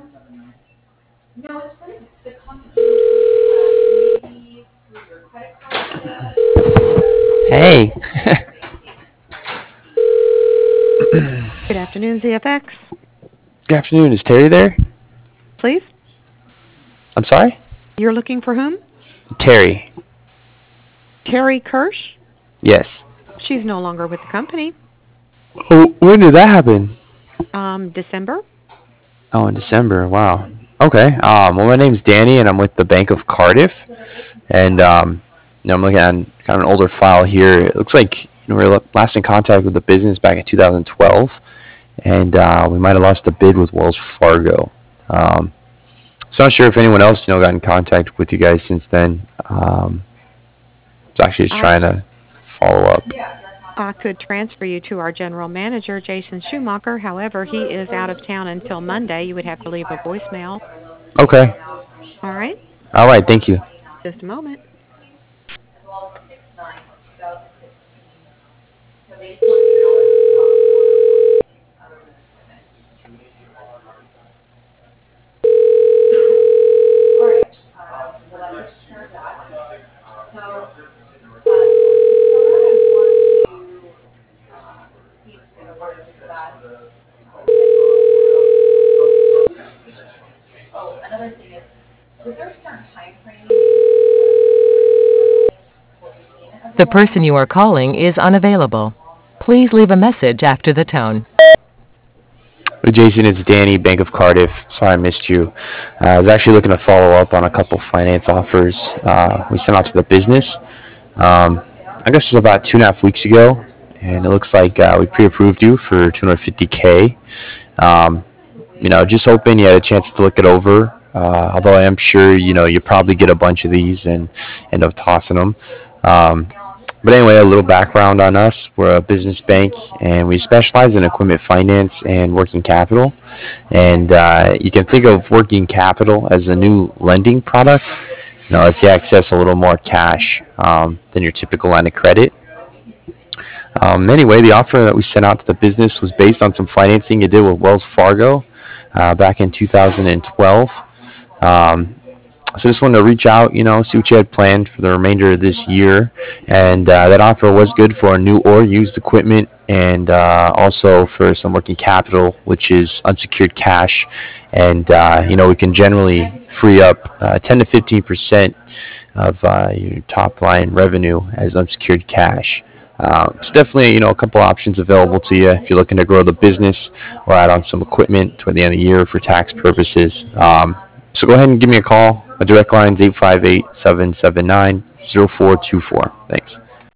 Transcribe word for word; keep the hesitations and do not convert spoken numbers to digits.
Hey. Good afternoon, Z F X. Good afternoon. Is Terry there? Please? I'm sorry? You're looking for whom? Terry. Terry Kirsch? Yes. She's no longer with the company. Oh, when did that happen? Um, December? Oh, in December. Wow. Okay. Um, well, my name's Danny, and I'm with the Bank of Cardiff. And um, you know, I'm looking at kind of an older file here. It looks like you know, we were last in contact with the business back in two thousand twelve, and uh, we might have lost a bid with Wells Fargo. Um, so I'm not sure if anyone else you know got in contact with you guys since then. Um, I was actually just I, trying to follow up. I could transfer you to our general manager, Jason Schumacher. However, he is out of town until Monday. You would have to leave a voicemail. Okay. All right? All right. Thank you. Just a moment. The person you are calling is unavailable. Please leave a message after the tone. Hey, Jason, it's Danny, Bank of Cardiff. Sorry I missed you. Uh, I was actually looking to follow up on a couple finance offers uh, we sent out to the business. Um, I guess it was about two and a half weeks ago, and it looks like uh, we pre-approved you for two hundred fifty K. Um, you know, just hoping you had a chance to look it over. Uh, although I am sure you know you probably get a bunch of these and end up tossing them. Um, but anyway, a little background on us. We're a business bank, and we specialize in equipment finance and working capital. And uh, you can think of working capital as a new lending product. You know, if you access a little more cash um, than your typical line of credit. Um, anyway, the offer that we sent out to the business was based on some financing you did with Wells Fargo uh, back in two thousand twelve. Um, so just wanted to reach out, you know, see what you had planned for the remainder of this year. And uh, that offer was good for new or used equipment, and uh, also for some working capital, which is unsecured cash. And, uh, you know, we can generally free up uh, ten to fifteen percent of uh, your top line revenue as unsecured cash. Uh, it's definitely, you know, a couple options available to you if you're looking to grow the business or add on some equipment toward the end of the year for tax purposes. Um, so go ahead and give me a call. My direct line is eight five eight, seven seven nine, zero four two four. Thanks.